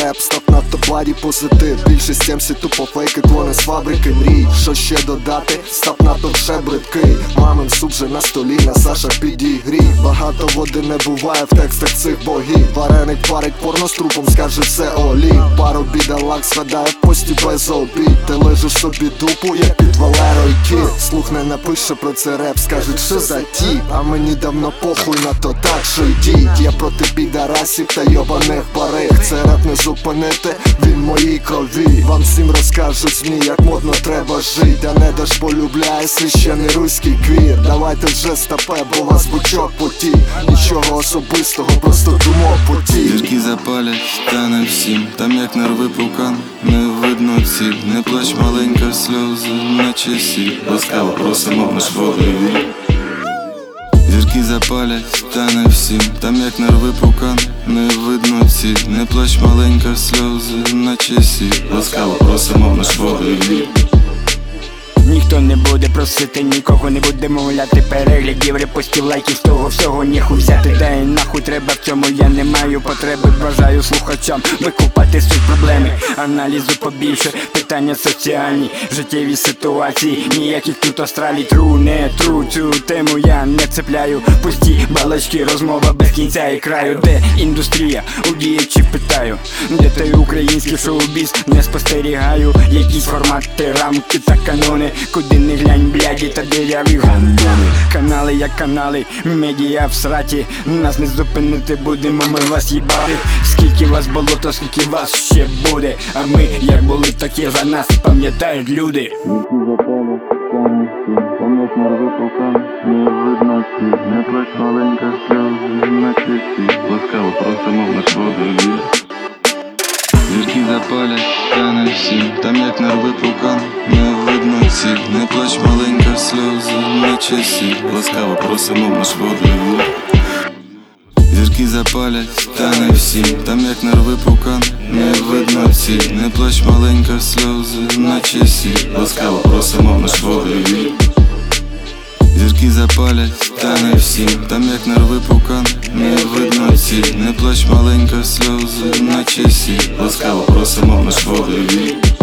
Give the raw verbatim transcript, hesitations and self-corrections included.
реп, став надто баді позитив. Більшість емсі тупо фейки, клони з фабрики мрій. Що ще додати, став надто вже бридкий. Мамин суп же на столі, на Саша підігрій. Багато води не буває в текстах цих богів. Вареник парить порно з трупом, скаже все олій. Пару бідолак згадає в пості без обід. Ти лежиш собі дупу, як під Валерою Кіт. Слух не напише про це реп, скажуть, що за тіп. А мені давно похуй на то, так що йдіть. Я проти підарасів та йобаних бариг. Це реп не зупинити, він в моїй крові. Вам всім розкажуть змі, як модно треба жить. А не даш полюбляє священий руський квір. Давайте вже стопе, бо вас бучок потій. Нічого особистого, просто думок потій. Зірки запалять, стане всім. Там як нарви пукан, не видно ціль. Не плач маленька, сльози, наче сіль. Ласкаво просимо в наш водовій. Зірки запалять, стане всім. Там як нарви пукан, не видно ціль. Не плач маленька, сльози, наче сіль. Ласкаво просимо в наш водовій. Ніхто не буде просити, нікого не буде мовляти переглядів, репостів, лайків, з того всього ніхуй взяти. Та й нахуй треба в цьому, я не маю потреби. Бажаю слухачам викупати суть проблеми. Аналізу побільше, питання соціальні, життєві ситуації. Ніяких тут астралій, тру, не тру. Цю тему я не цепляю. Пусті балачки, розмова без кінця і краю. Де індустрія? У діячів питаю. Де той український шоу-біз? Не спостерігаю. Якісь формати, рамки та канони. Куди не глянь, бляді та диряві гандони. Канали як канали, медіа в сраті. Нас не зупинити, будемо ми вас їбати. Скільки вас було, то скільки вас ще буде. А ми, як були, такі за нас пам'ятають люди. Там як нарви пукан, не видно ціль. Не плач маленька, сльози, наче сіль. Ласкаво просимо в наш водовій. Зірки запалять, стане всім. Там як нарви пукан, не видно ціль. Не плач маленька, сльози, наче сіль. Ласкаво просимо в наш водовій. Зірки запалять, стане всім. Там як нарви пукан, не видно ціль. Не плач маленька, сльози, наче сіль. Ласкаво просимо в наш водовій. Зірки запалять, стане всім. Там як нарви пукан, не видно ціль. Не плач маленька, сльози, наче сіль. Ласкаво просимо в наш водовій.